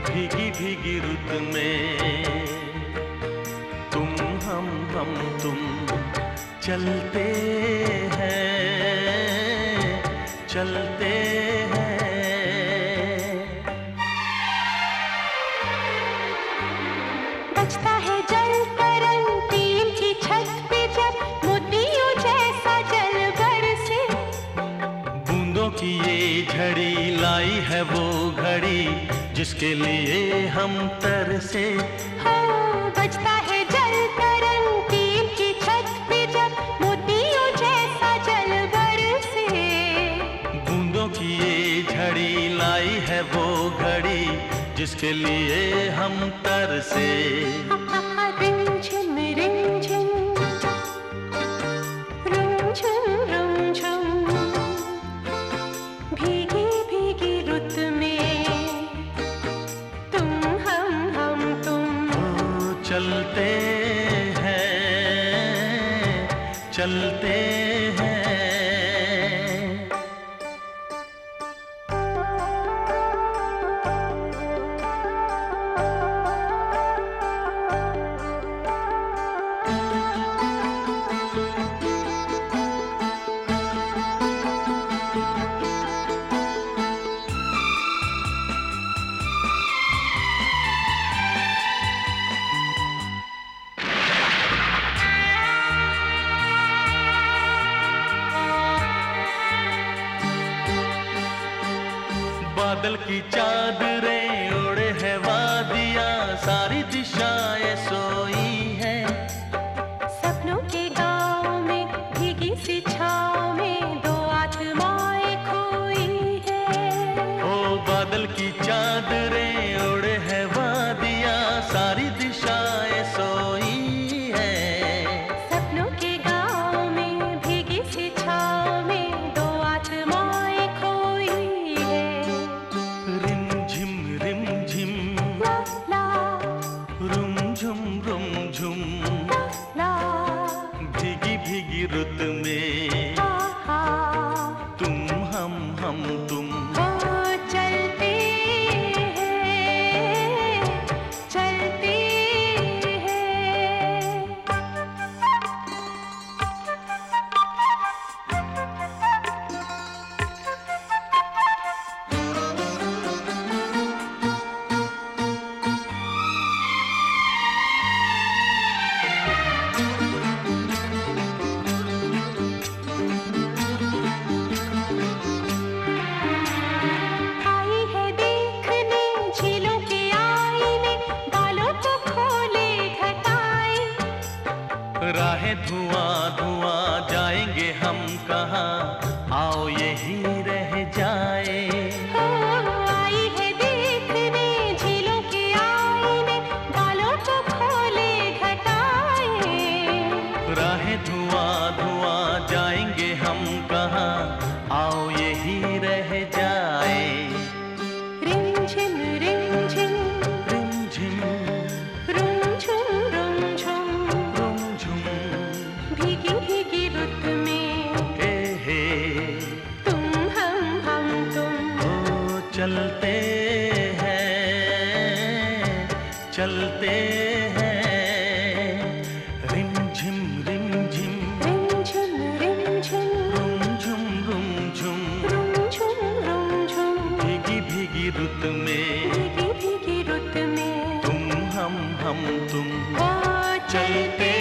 भीगी भीगी रुत में तुम हम तुम चलते हैं, चलते हैं। बजता है जल तरंग टीम की छत पे जब मोतियों जैसा जल बरसे। बूंदों की ये झड़ी लाई है वो घड़ी जिसके लिए हम तरसे। हाँ, बजता है जल तरंग टीम की छत पे जब मोतियों जैसा जल बरसे। बूंदों की ये झड़ी लाई है वो घड़ी जिसके लिए हम तरसे। रिमझिम रिमझिम रुमझुम रुमझुम भीगी भीगी रुत में तुम हम तुम चलते हैं, चलते हैं। बादल की चादरें ओढ़े है वादियाँ, सारी दिशाएं सोई हैं। सपनों के गाँव में भीगी सी छाँव में दो आत्माएं खोई है। ओ बादल की चादरें ओढ़े है वादियाँ, सारी दिशाएं सोई हैं। सपनों के गाँव में भीगी सी छाँव में दो आत्माएं खोई है। रिमझिम रिमझिम ला ला रुमझुम रुमझुम ला भीगी भीगी रुत में हा हा तुम हम तुम ओ चलते हैं, चलते हैं। आई है देखने झीलों के आईने, बालों को खोले घटाएं। राहें धुआं धुआं जाएंगे हम कहाँ, आओ यही रह जाए। हो आई है देखने झीलों के आईने, बालों को खोले घटाएं। राहें धुआं धुआं जाएंगे हम कहाँ, आओ यही रह जाए। रिमझिम रिमझिम रिमझिम रुमझुम रुमझुम रुमझुम भीगी भीगी रुत में हे तुम हम तुम ओ चलते हैं, चलते हैं। रिमझिम रिमझिम रिमझिम रिमझिम रुमझुम रुमझुम रुमझुम रुमझुम भीगी भीगी रुत में भीगी भीगी रुत में तुम हम तुम ओ चलते